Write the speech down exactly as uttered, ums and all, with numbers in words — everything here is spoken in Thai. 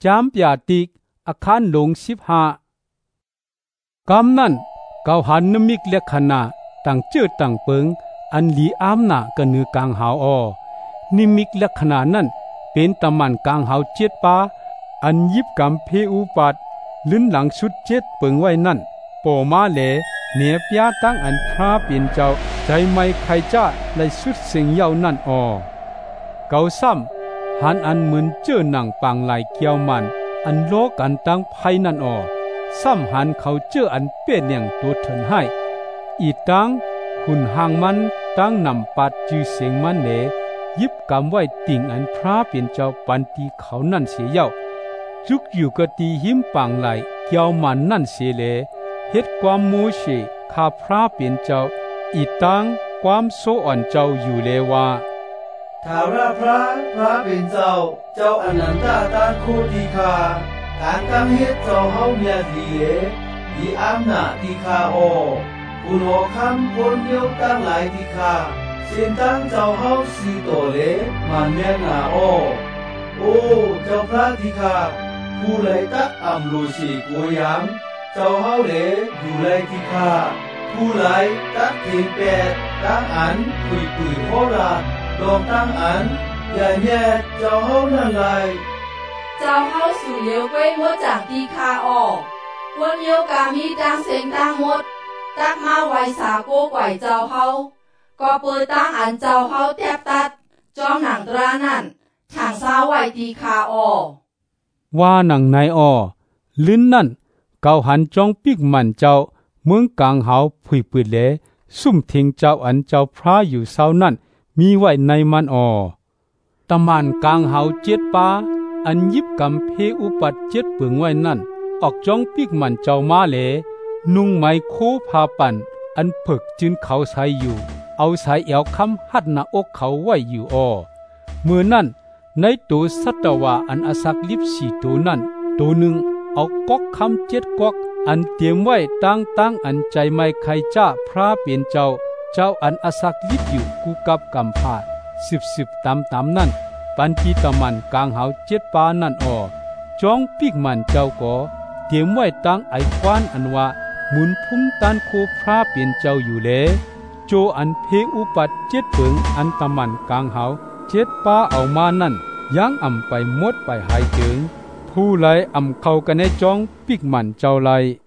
จามปยาติกอาคารหลงสิบห้ากำนั้นเกาหันนมิกเลขนาตั้งเจือตั้งเปิงอันลีอามนากันนือกลางหาวออนิมิกเลขนานั้นเป็นตะมันกลางหาวเจ็ดปาอันยิบกำเพอุปัดลิ้นหลังชุดเจ็ดเปิงไว้นั่นปอมาเลเนียปยาตั้งอันพระเป็นเจ้าใจไม่ใครจ้าและสุดเสียงเย้านั่นออเกาซ้ำหันอันเหมือนเจอหนังปังไหลเกี่ยวมันอันโลกันตั้งไพนั่นออซ้ำหันเขาเจออันเปี้ยนอย่างตัวเถินให้อีตั้งหุ่นหางมันตั้งนำปัดจือเสียงมันเนยิบกำไว้ติ่งอันพระเป็นเจ้าปันตีเขานั่นเสียเย้าจุกอยู่กตีหิมปังไหลเกี่ยวมันนั่นเสียเลเฮ็ดความโมเชข้าพระเป็นเจ้าอีตังความโซอ่อนเจ้าอยู่เลว่าท้าวราพระพระเป็นเจ้าเจ้าอนันตาตานโคติคาการกังเฮ็ดเจ้าเฮาเมียดีเลดีอำนาจติคาโอคุณโอคำคนเดียวตั้งหลายติคาเส้นตั้งเจ้าเฮาสีโตเลมันแม่นนาโอโอ้เจ้าพระติคาผู้ไลตักอำโลสีกัวยามเจ้าเฮาเลอยู่ไลติคาผู้ไลตักเทแปดตั้งอันคุยปืนโหราลองตั้งอันอย่าแย่เจ้าเฮานั่นไลเจ้าเฮาสู่เลียวไว้หมดจากตีคาออกวนเลียวกามีตั้งเสียงตั้งหมดตักมาไว้สาโกไกวเจ้าเฮาก็เปิดตั้งอันเจ้าเฮาแทบตัดจอมหนังตรานั่นทางซ้าไว้ตีคาออกว่าหนังในออลิ้นนั่นเกาหันจ้องปิกมันเจ้าเมืองกลางหาวผุยปืดเลซุ่มทิ้งเจ้าอันเจ้าพระอยู่เศร้านั่นมีไว้ในมันออตะมันกลางหาวเจ็ดปาอันยิบกำเพอุปัดเจ็ดเปลืองไว้นั่นออกจ้องปิกมันเจ้ามาเลนุ่งไม้โคพาปั่นอันผึกจึนเขาใส่อยู่เอาสายเอวคำหัดหน้าอกเขาไว้อยู่ออเมื่อนั่นในตัวสัตวาอันอาศักลิบสี่ตัวนั่นตัวหนึ่งเอาก๊อกคำเจ็ดก๊อกอันเตรียมไว้ตั้งตั้งอันใจไม่ใครจ้าพระเป็นเจ้าเจ้าอันอาศักลิบอยู่กูกับกำพาสิบสิบตามตามนั่นปันจีตะมันกลางหาวเจ็ดปานั่นออจ้องปีกมันเจ้าก็เตรียมไว้ตั้งไอควานอันว่าหมุนพุ่งตันโคพระเป็นเจ้าอยู่เลโจอันเพอุปัดเจ็ดเปิงอันตะมันกลางหาวเจ็ดปาเอามานั่นยังอ่ำไปหมดไปหายถึงผู้ไหลอ่ำเข้ากันในจ้องปีกมันเจ้าไหล